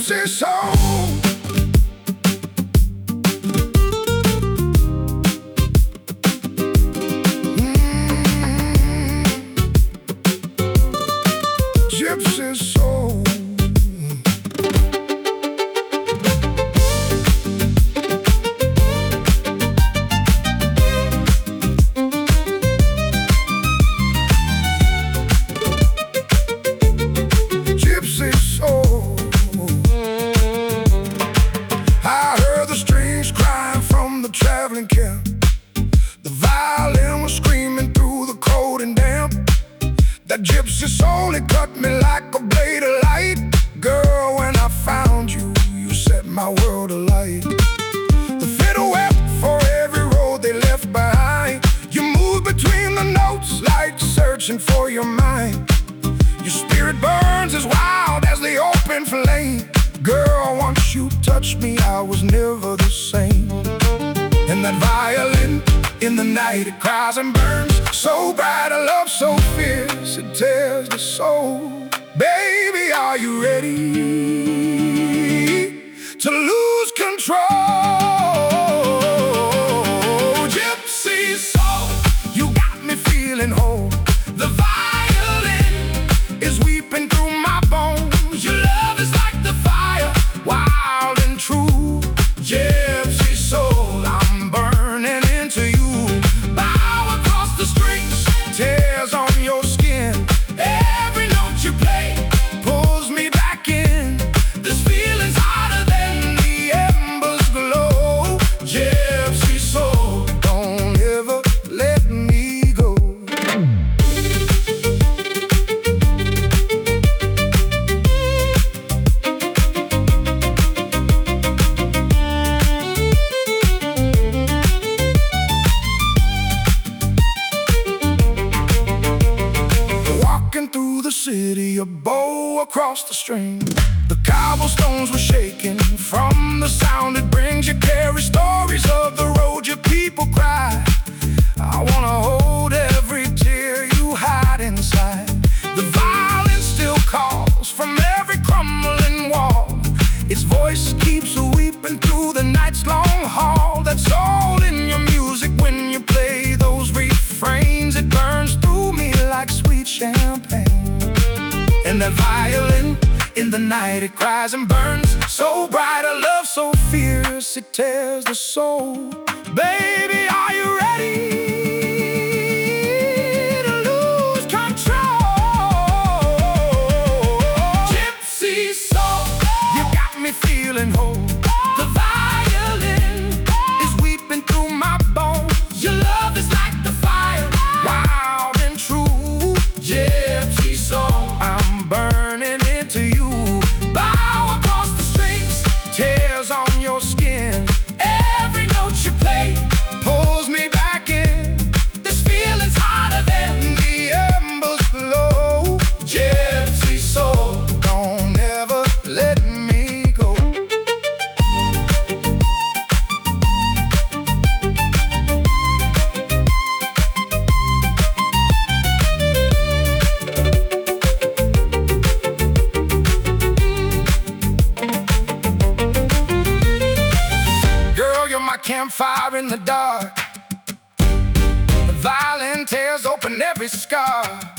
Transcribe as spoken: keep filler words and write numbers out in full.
gypsy soul. Gypsy soul. Gypsy soul. I heard the strings crying from the traveling camp. The violin was screaming through the cold and damp. That gypsy soul, it cut me like a blade of light. Girl, when I found you, you set my world alight. The fiddle wept for every road they left behind. You moved between the notes like searching for your mind. Your spirit burns as wild as the open flame. Girl, once you touched me, I was never the same. And that violin in the night, it cries and burns so bright, a love so fierce, it tears the soul. Baby, are you ready to lose control? Gypsy soul, you got me feeling whole. The violin is weeping through my bones. Your love is like the fire, wild and true. Gypsy soul, I'm burning into you. Bow across the strings, tears on your skin. Every note you play pulls me back in. This feeling's hotter than the embers glow. Gypsy soul, don't ever let me go. Walking through the city, a bow across the string. The cobblestones were shaking from the sound it brings. You carry stories of the road your people cry. I wanna hold every tear you hide inside. The violin still calls from every crumbling wall. Its voice keeps weeping through the night's long haul. That soul in your music when you play those refrains, it burns through me like sweet champagne. And that violin in the night, it cries and burns so bright, a love so fierce, it tears the soul. Baby, are you ready to lose control? Gypsy soul, you got me feeling whole. The violin is weeping through my bones. Your love is like the fire, wild and true. Gypsy soul, I'm burning into you. Bow across the strings, tears on your skin. Every note you play pulls me back in. This feeling's hotter than the embers glow. Gypsy soul, don't ever let me go. Girl, you're my campfire in the dark. The violin tears open every scar.